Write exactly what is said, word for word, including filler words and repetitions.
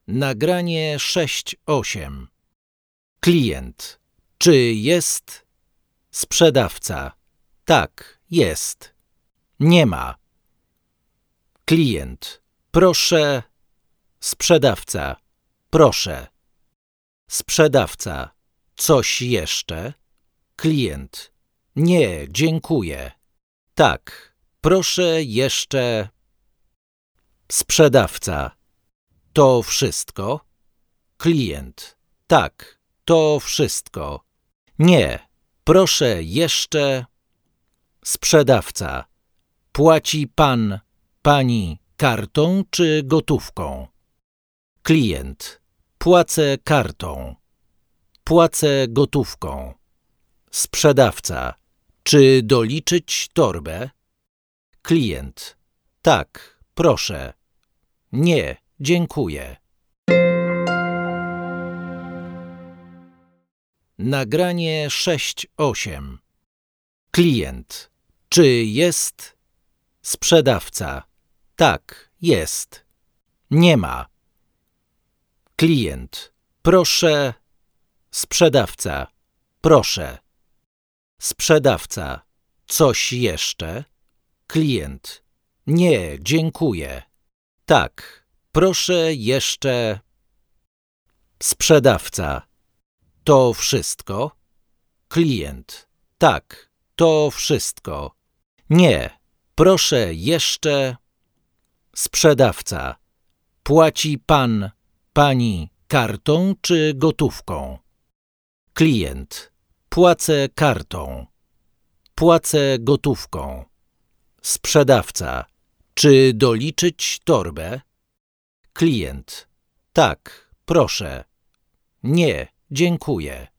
Nagranie sześć osiem. Klient. Czy jest? Sprzedawca. Tak, jest. Nie ma. Klient. Proszę. Sprzedawca. Proszę. Sprzedawca. Coś jeszcze? Klient. Nie, dziękuję. Tak, proszę jeszcze. Sprzedawca. To wszystko? Klient. Tak, to wszystko. Nie, proszę jeszcze. Sprzedawca. Płaci pan, pani kartą czy gotówką? Klient. Płacę kartą. Płacę gotówką. Sprzedawca. Czy doliczyć torbę? Klient. Tak, proszę. Nie, dziękuję. Nagranie sześć osiem. Klient. Czy jest? Sprzedawca. Tak, jest. Nie ma. Klient. Proszę. Sprzedawca. Proszę. Sprzedawca. Coś jeszcze? Klient. Nie, dziękuję. Tak, proszę jeszcze. Sprzedawca. To wszystko? Klient. Tak, to wszystko. Nie, proszę jeszcze. Sprzedawca. Płaci pan, pani kartą czy gotówką? Klient. Płacę kartą. Płacę gotówką. Sprzedawca. Czy doliczyć torbę? Klient. Tak, proszę. Nie, dziękuję.